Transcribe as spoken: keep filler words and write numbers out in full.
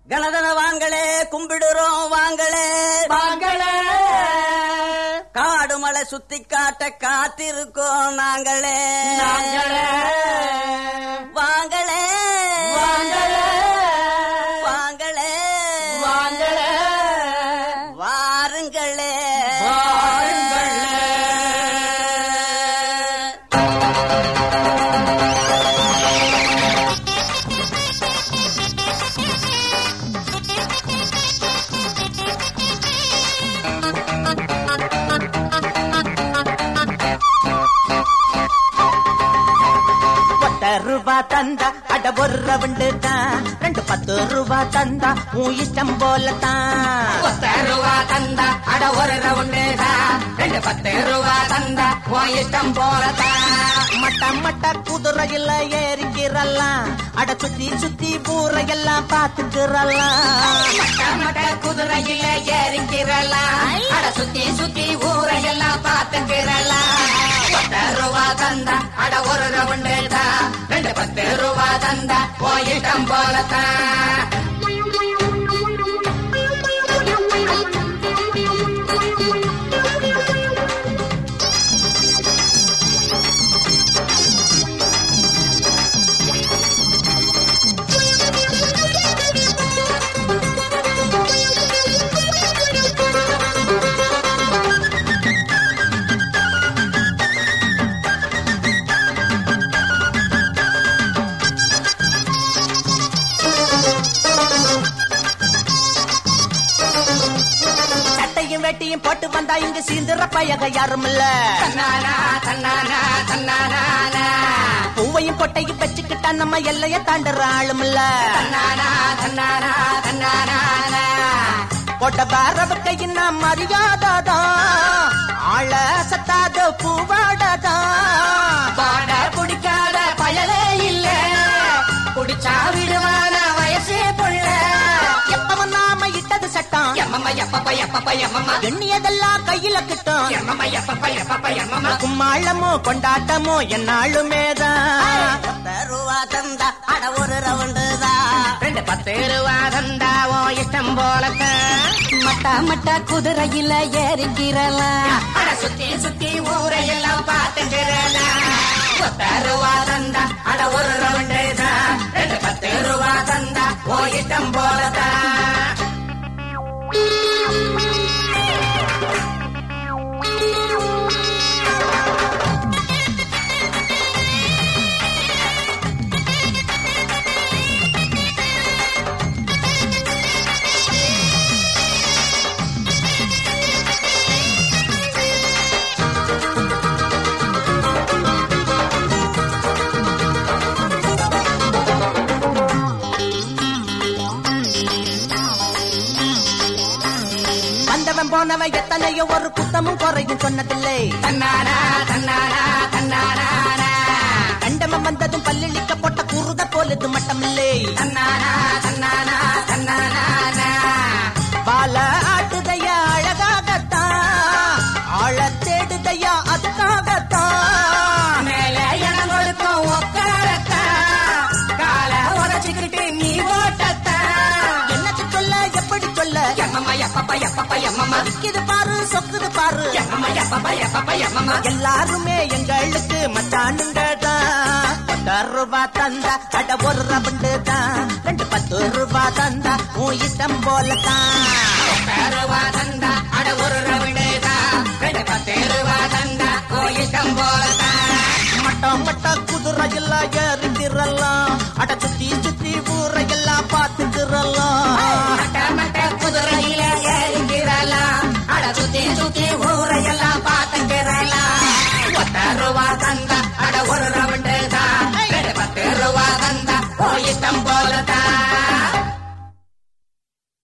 கணதன வாங்களே கும்பிடுறோம் வாங்களே வாங்களே காடு மலை சுத்தி காட்ட காத்திருக்கோம் நாங்களே நாங்களே வாங்களே வாங்களே வாங்களே வாங்களே வாருங்களே ரூபா தந்தா அட ஒரு ரவுண்டு தான் ரெண்டு பத்து ரூபா தந்தா உன் இஷ்டம் போலத்தான் பத்து ரூபா தந்தா அட ஒரு ரவுண்டு தான் ரெண்டு பத்து ரூபா தந்தா உன் இஷ்டம் போலத்தான் மட்ட மட்ட குதிரையில ஏறிக்கிறலாம் அட சுத்தி சுத்தி ஊரையெல்லாம் பாத்துக்கிறலாம் மட்ட மட்ட குதிரையில ஏறிக்கிறலாம் அட சுத்தி சுத்தி ஊரையெல்லாம் பாத்துக்கிறலாம் பத்து ரூபா தந்தா அட ஒரு ரவுண்டு தான் ரெண்டு பத்து ரூபா தந்தா உன் இஷ்டம் போலத்தான் வேட்டியும் போட்டு வந்தா இங்க சீந்திர பயக யாரும் இல்ல தன்னானா தன்னானா தன்னானா பூவையும் பொட்டையும் வச்சுக்கிட்டா நம்ம எல்லைய தாண்டுற ஆளும் இல்ல தன்னானா தன்னானா தன்னானா பொட்ட பாரவுக்கு என்ன மரியாதைதான் ஆள சத்தாத பூவாடதான் பாட குடிக்காத பயலே இல்ல குடிச்சா விடுவான வயசே புள்ள எப்பவன் நாம இட்டது சட்டம் எம்மம்மா எப்பப்ப எப்பப்ப எம்மம்மா எண்ணியதெல்லாம் கையில கிட்டும் எம்மம்மா எப்பப்ப எப்பப்ப எம்மம்மா கும்மாளமோ கொண்டாட்டமோ என்னாலுமேதான் பத்து ரூபா தந்தா அட ஒரு ரவுண்டு தான் ரெண்டு பத்து ரூபா தந்தா ஓ இஷ்டம் போலத்தான் மட்ட மட்ட குதிரையில ஏறிக்கிறலாம் அட சுத்தி சுத்தி ஊரையெல்லாம் பாத்துக்கிறலாம் பத்து ரூபா தந்தா அட ஒரு ரவுண்டு தான் ரெண்டு பத்து ரூபா தந்தா ஓ இஷ்டம் போலத்தான் போனவன் எத்தனையோ ஒரு குத்தமும் குறையும் சொன்னதில்லை தன்னானா தன்னானா தன்னானா கண்டமம் வந்ததும் பல்லிழிக்க போட்ட குருத போலது மட்டமில்லை தன்னானா தன்னானா தன்னானா பால ஆட்டுதையா அழகாகத்தான் ஆழ தேடுதையா அதுக்காகத்தான் மேல இடம் கொடுக்கும் ஒக்காரத்தான் கால உடச்சுக்கிட்டு நீ ஓட்டத்தான் என்னத்து சொல்ல எப்படி சொல்ல எம்மம்மா எப்பப்ப எப்பப்ப எம்மம்மா இது பாரு சொக்குது பாரு எம்மம்மா எப்பப்ப எப்பப்ப எம்மம்மா எல்லாருமே எங்களுக்கு மச்சானுங்கதான் பத்து ரூபா தந்தா அட ஒரு ரவுண்டு தான் ரெண்டு பத்து ரூபா தந்தா உன் இஷ்டம் போலதான் பத்து ரூபா தந்தா அட ஒரு ரவுண்டு தான் ரெண்டு பத்து ரூபா தந்தா ஓ இஷ்டம் போலதான் மட்ட மட்ட குதிரையில் ஏறிக்கிறலாம் அட சுத்தி